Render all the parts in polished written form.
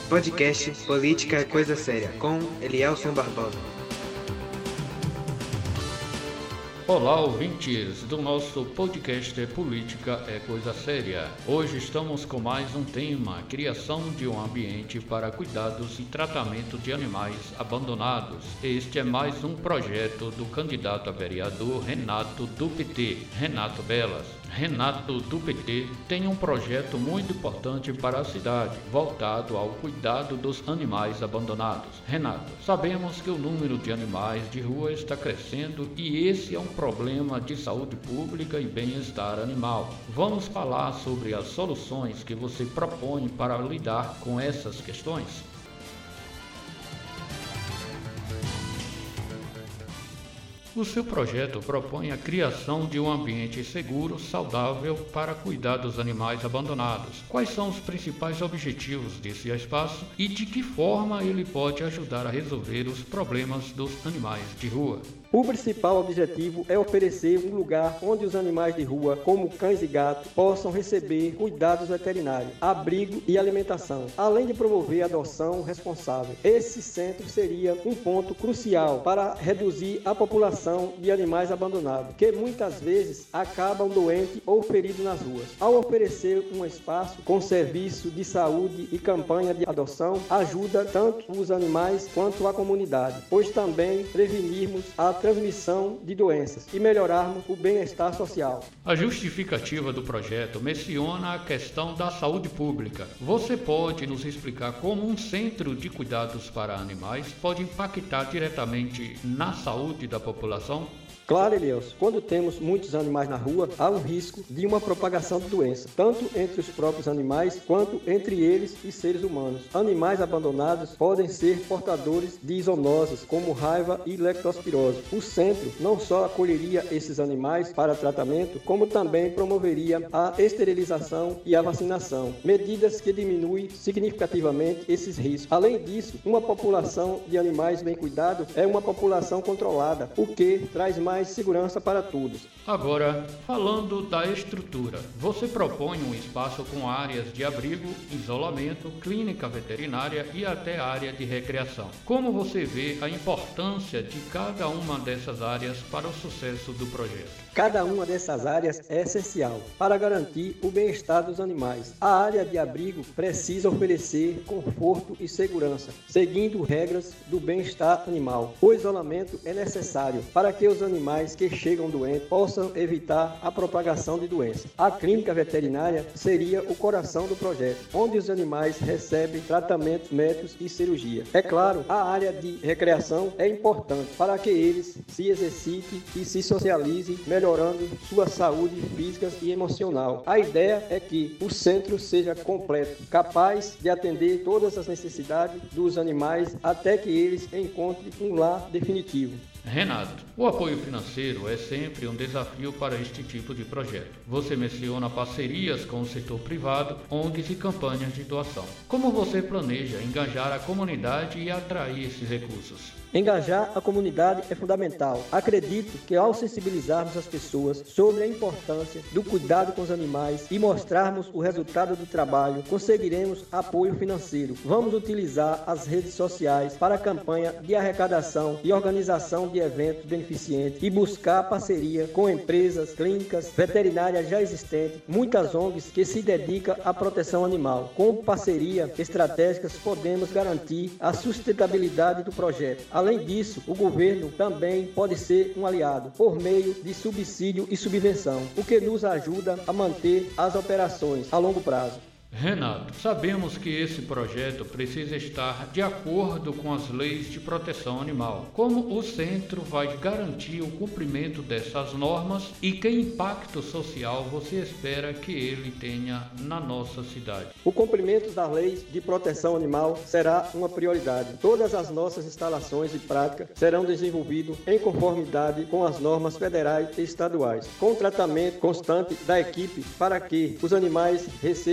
Podcast Política é Coisa Séria, com Elielson Barbosa. Olá, ouvintes do nosso podcast Política é Coisa Séria. Hoje estamos com mais um tema: criação de um ambiente para cuidados e tratamento de animais abandonados. Este é mais um projeto do candidato a vereador Renato do PT, Renato Belas. Renato do PT tem um projeto muito importante para a cidade, voltado ao cuidado dos animais abandonados. Renato, sabemos que o número de animais de rua está crescendo e esse é um problema de saúde pública e bem-estar animal. Vamos falar sobre as soluções que você propõe para lidar com essas questões? O seu projeto propõe a criação de um ambiente seguro, saudável para cuidar dos animais abandonados. Quais são os principais objetivos desse espaço e de que forma ele pode ajudar a resolver os problemas dos animais de rua? O principal objetivo é oferecer um lugar onde os animais de rua, como cães e gatos, possam receber cuidados veterinários, abrigo e alimentação, além de promover a adoção responsável. Esse centro seria um ponto crucial para reduzir a população de animais abandonados, que muitas vezes acabam doentes ou feridos nas ruas. Ao oferecer um espaço com serviço de saúde e campanha de adoção, ajuda tanto os animais quanto a comunidade, pois também prevenirmos a transmissão de doenças e melhorarmos o bem-estar social. A justificativa do projeto menciona a questão da saúde pública. Você pode nos explicar como um centro de cuidados para animais pode impactar diretamente na saúde da população? Claro, Elielson, quando temos muitos animais na rua, há um risco de uma propagação de doença, tanto entre os próprios animais quanto entre eles e seres humanos. Animais abandonados podem ser portadores de zoonoses, como raiva e leptospirose. O centro não só acolheria esses animais para tratamento, como também promoveria a esterilização e a vacinação, medidas que diminuem significativamente esses riscos. Além disso, uma população de animais bem cuidado é uma população controlada, o que traz mais segurança para todos. Agora, falando da estrutura, você propõe um espaço com áreas de abrigo, isolamento, clínica veterinária e até área de recreação. Como você vê a importância de cada uma dessas áreas para o sucesso do projeto? Cada uma dessas áreas é essencial para garantir o bem-estar dos animais. A área de abrigo precisa oferecer conforto e segurança, seguindo regras do bem-estar animal. O isolamento é necessário para que os animais que chegam doentes possam evitar a propagação de doenças. A clínica veterinária seria o coração do projeto, onde os animais recebem tratamentos médicos e cirurgia. É claro, a área de recreação é importante para que eles se exercitem e se socializem, melhorando sua saúde física e emocional. A ideia é que o centro seja completo, capaz de atender todas as necessidades dos animais até que eles encontrem um lar definitivo. Renato, o apoio financeiro é sempre um desafio para este tipo de projeto. Você menciona parcerias com o setor privado, ONGs e campanhas de doação. Como você planeja engajar a comunidade e atrair esses recursos? Engajar a comunidade é fundamental. Acredito que ao sensibilizarmos as pessoas sobre a importância do cuidado com os animais e mostrarmos o resultado do trabalho, conseguiremos apoio financeiro. Vamos utilizar as redes sociais para a campanha de arrecadação e organização de eventos beneficentes e buscar parceria com empresas, clínicas, veterinárias já existentes, muitas ONGs que se dedicam à proteção animal. Com parceria estratégicas podemos garantir a sustentabilidade do projeto. Além disso, o governo também pode ser um aliado por meio de subsídio e subvenção, o que nos ajuda a manter as operações a longo prazo. Renato, sabemos que esse projeto precisa estar de acordo com as leis de proteção animal. Como o centro vai garantir o cumprimento dessas normas e que impacto social você espera que ele tenha na nossa cidade? O cumprimento das leis de proteção animal será uma prioridade. Todas as nossas instalações e práticas serão desenvolvidas em conformidade com as normas federais e estaduais, com tratamento constante da equipe para que os animais recebam o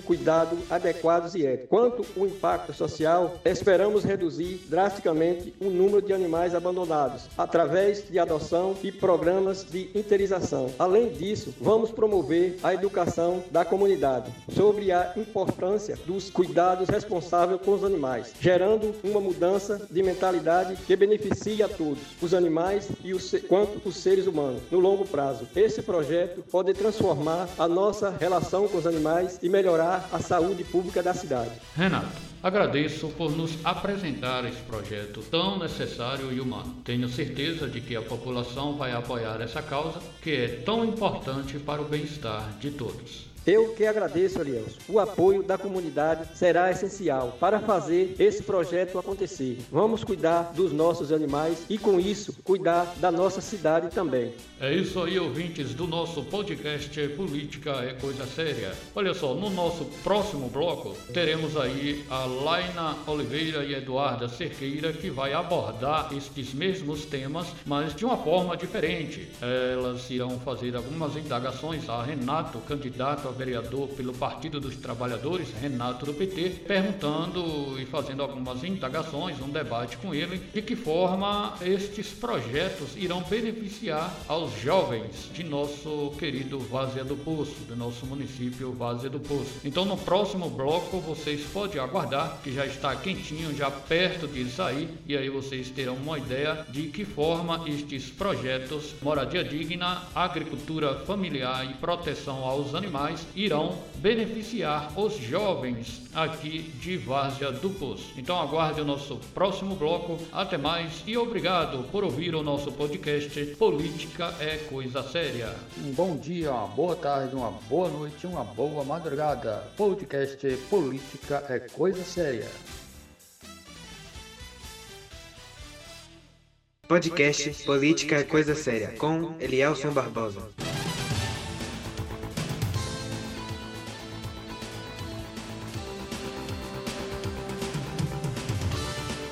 cuidado adequados e éticos. Quanto ao impacto social, esperamos reduzir drasticamente o número de animais abandonados, através de adoção e programas de interização. Além disso, vamos promover a educação da comunidade sobre a importância dos cuidados responsáveis com os animais, gerando uma mudança de mentalidade que beneficie a todos, os animais e quanto os seres humanos, no longo prazo. Esse projeto pode transformar a nossa relação com os animais e melhorar a saúde pública da cidade. Renato, agradeço por nos apresentar esse projeto tão necessário e humano. Tenho certeza de que a população vai apoiar essa causa, que é tão importante para o bem-estar de todos. Eu que agradeço, Elielson. O apoio da comunidade será essencial para fazer esse projeto acontecer. Vamos cuidar dos nossos animais e, com isso, cuidar da nossa cidade também. É isso aí, ouvintes do nosso podcast Política é Coisa Séria. Olha só, no nosso próximo bloco, teremos aí a Laina Oliveira e Eduarda Cerqueira, que vai abordar estes mesmos temas, mas de uma forma diferente. Elas irão fazer algumas indagações a Renato, candidato a vereador pelo Partido dos Trabalhadores, Renato do PT, perguntando e fazendo algumas indagações, um debate com ele, de que forma estes projetos irão beneficiar aos jovens de nosso querido Várzea do Poço, do nosso município Várzea do Poço. Então, no próximo bloco, vocês podem aguardar, que já está quentinho, já perto de sair, e aí vocês terão uma ideia de que forma estes projetos, moradia digna, agricultura familiar e proteção aos animais, irão beneficiar os jovens aqui de Várzea do Poço. Então aguarde o nosso próximo bloco. Até mais e obrigado por ouvir o nosso podcast Política é Coisa Séria. Um bom dia, uma boa tarde, uma boa noite, uma boa madrugada. Podcast Política é Coisa Séria. Podcast Política é Coisa Séria, com Elielson Barbosa.